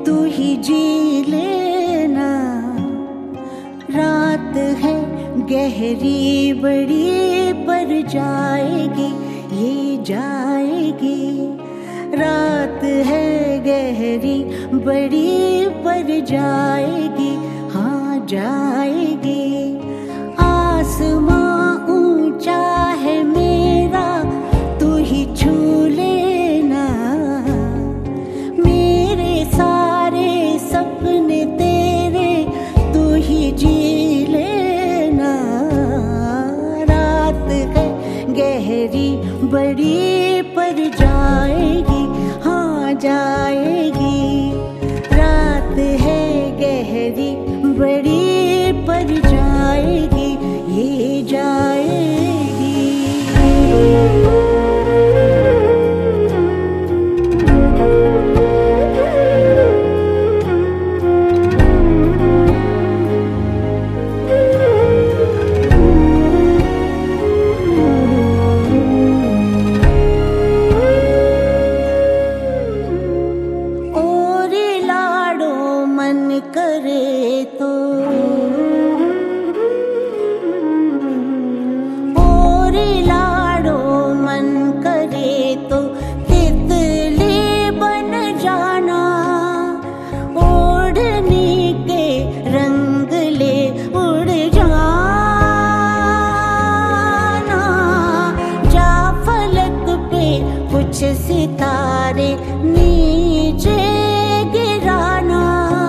तू ही जी लेना। रात है गहरी बड़ी पर जाएगी ये जाएगी। रात है गहरी बड़ी पर जाएगी, हाँ जाएगी। आसमां ऊंचा है मेरा, तू ही छू लेना। मेरे सारे सपने तेरे, तू ही जी लेना। रात है गहरी बड़ी पर जाएगी, हाँ जाएगी। रात है गहरी बड़ी पर जाएगी ये जाएगी। करे तो और लाड़ो मन करे तो तितली बन जाना। ओढ़नी के रंग ले उड़ जाना। जा फलक पे कुछ सितारे नीचे गिराना।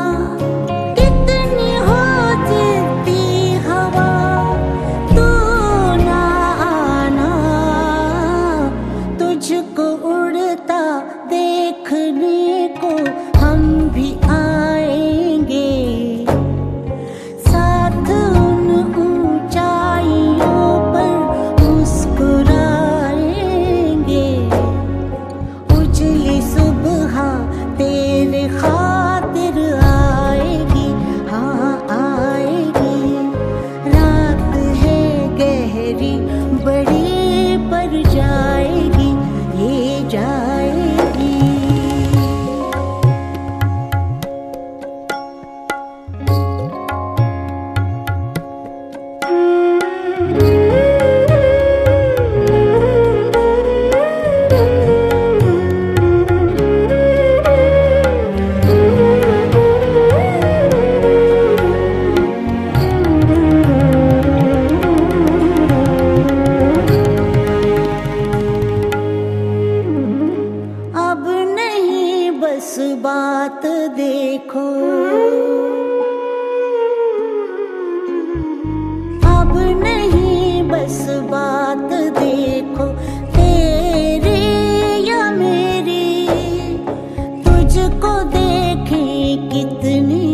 तुझको उड़ता देखने को हम भी आएंगे, साथ उन ऊंचाइयों पर मुस्कुराएंगे। उजली सुबह तेरे खातिर आएगी, हाँ आएगी। रात है गहरी बड़ी पर जाएगी ये जाएगी। बस बात देखो, अब नहीं बस बात देखो। तेरी या मेरी, तुझको देखें कितनी